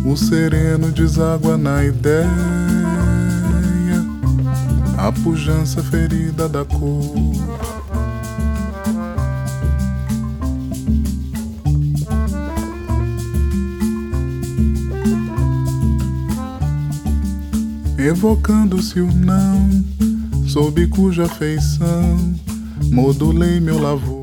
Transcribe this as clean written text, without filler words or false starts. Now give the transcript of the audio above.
O sereno deságua na ideia, a pujança ferida da cor. Evocando-se o não, sob cuja feição modulei meu lavor.